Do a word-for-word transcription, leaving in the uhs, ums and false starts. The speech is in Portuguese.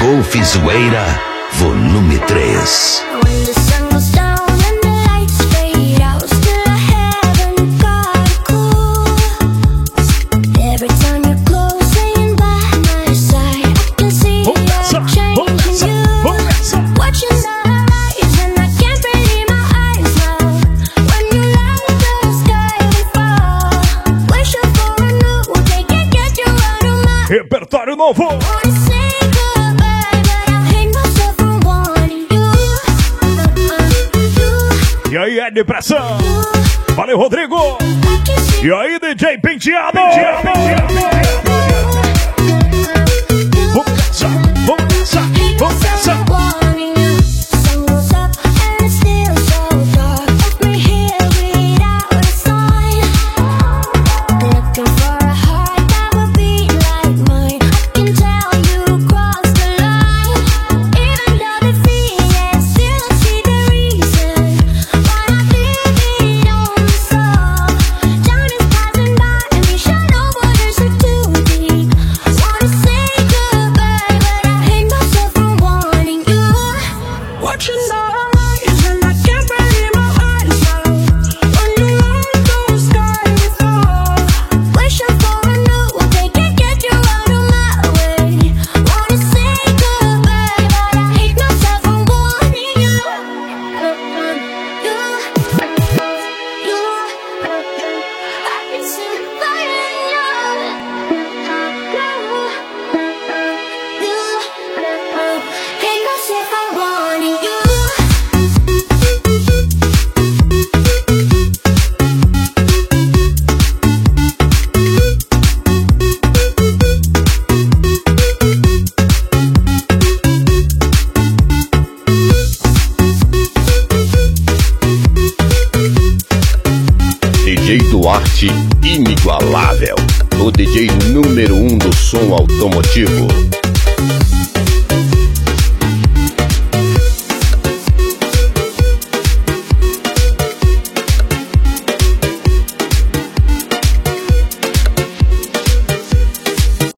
Wolf Zoeira, volume três. Repertório novo. E aí, é depressão. Valeu, Rodrigo. E aí, D J Penteado. Vamos nessa, vamos nessa, vamos nessa. Duarte inigualável, o D J número um do som automotivo.